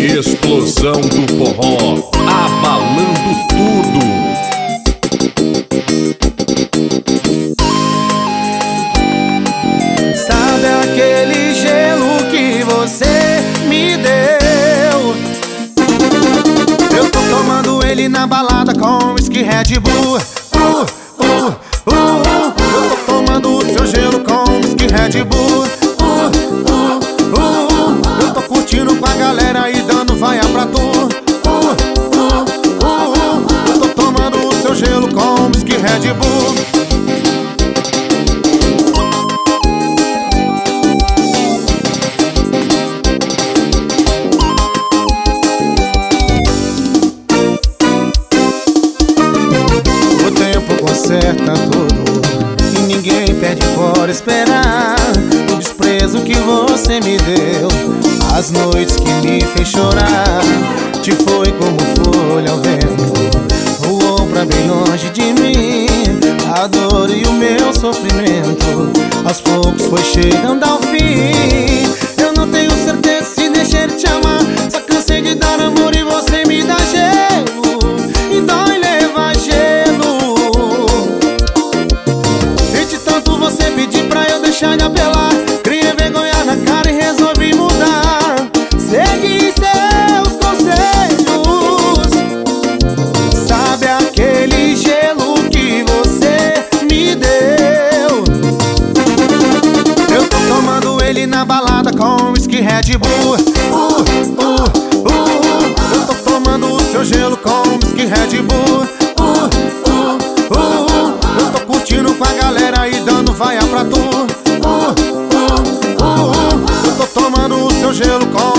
Explosão do forró, abalando tudo. Sabe aquele gelo que você me deu? Eu tô tomando ele na balada com whisky Red Bull. Eu tô tomando o seu gelo com whisky Red Bull. Eu tô curtindo com a galera e dando vaia pra tu. Eu tô tomando o seu gelo com whisky Red Bull. Conserta tudo e ninguém pede por esperar. O desprezo que você me deu, as noites que me fez chorar, te foi como folha ao vento, voou pra bem longe de mim. A dor e o meu sofrimento aos poucos foi chegando ao fim. Eu não tenho certeza se deixei de te amar, só cansei de dar amor e você me dá gelo. E dói levar gelo. Você pediu pra eu deixar de apelar, criei vergonha na cara e resolvi mudar. Segui seus conselhos. Sabe aquele gelo que você me deu? Eu tô tomando ele na balada com whisky Red Bull. Eu tô tomando o seu gelo com whisky Red Bull. Eu tô curtindo com a galera e dando vaia pra tu. Eu tô tomando o seu gelo com